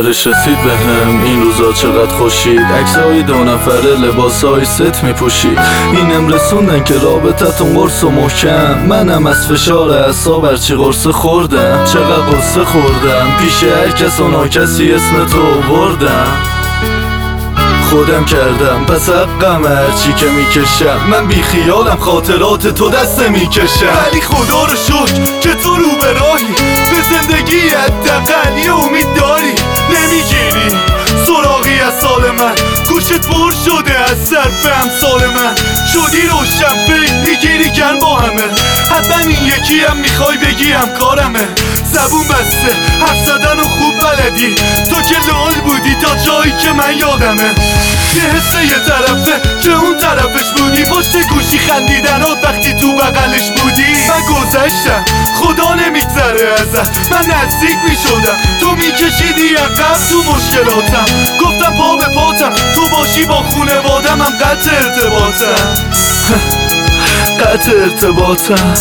خبرش رسید بهم این روزا چقدر خوشید. عکسای 2 نفره لباسای ست میپوشید. اینم رسوندن که رابطتون قرص و محکم. منم از فشار اعصاب هرچی قرص خوردم. چقدر قصه خوردم پیش هر کس و ناکسی اسم تو بردم. خودم کردم پس حقم هرچی که میکشم. من بی خیالم خاطرات تو دسته میکشم. ولی خدا رو شکر که تو رو به راهی. به زندگی حداقل یه امید داری. نمیگیری سراغی از سال من. گوشت پر شده از سر به امثال من. شدی روشن فکر میگیری کن با همه. حتما این یکی هم میخوای بگی همکارمه. زبون بسته حرف زدن و خوب بلدی. تو که لال بودی تا جایی که من یادمه. یه حسه یه طرفه که اون طرفش بودی. پشت گوشی خندیدنات وقتی تو بغلش بودی. من گذشتم خدا نمیگذره ازت. من نزدیک میشدم تو میکشیدی عقب تو مشکلاتم. گفتم پا به پاتم تو باشی با خونوادم. هم قطع ارتباطم قطع ارتباطم.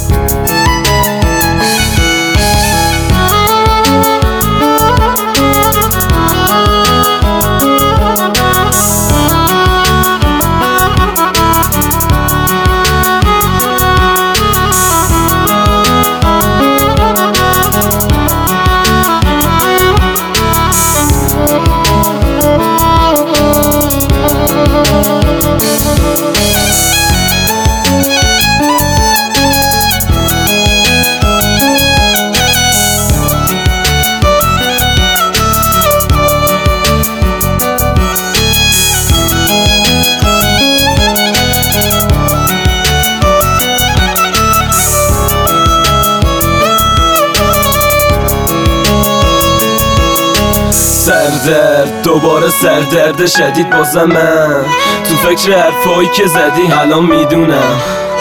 سردرد دوباره سردرد شدید بازم من. تو فکر حرفایی که زدی الان میدونم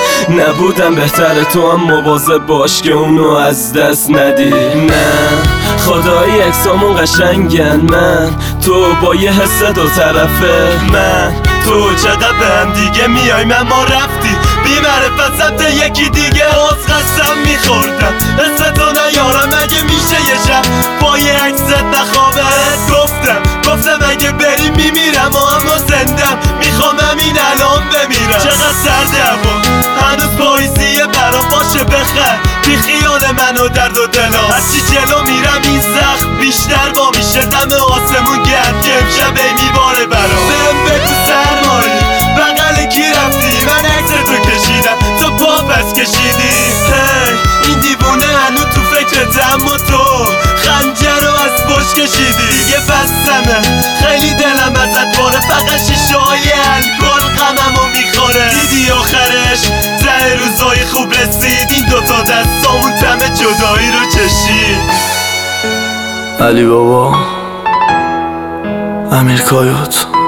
نبودم بهتره تو هم مواظب باش که اونو از دست ندی. نه خدایی اکسامون قشنگن. من تو با یه حس 2 طرفه. من تو چقدر به هم دیگه میای. من ما رفتی بی معرفت سمت یکی دیگه. باز قسم میخوردم حس تو نیارم. اگه میشه یه شب با یه عکست نخوابه. گفتم اگه بری میمیرم و اما زندم. میخوام همین الان بمیرم. چقدر سرد هوا هنوز پاییزیه برام. باشه بخند بی خیال من و درد و دلم. هرچی جلو میرم این زخم بیشتر با میشه. دم آسمون گرد که امشب میباره برام. بهم بگو سرمایی بغل کی رفتی. من عکس تو کشیدم تو پا پس کشیدی. این دیوونه هنو تو فکرت اما تو خنجر رو از پشت کشیدی. دیگه بستمه خیلی دلم ازت باره. فقط شیشه های الکل غممو میخوره. دیدی آخرش ته روزای خوب رسید. این 2 تا دستامون تم جدایی رو چشید. علی بابا امیر کایوت.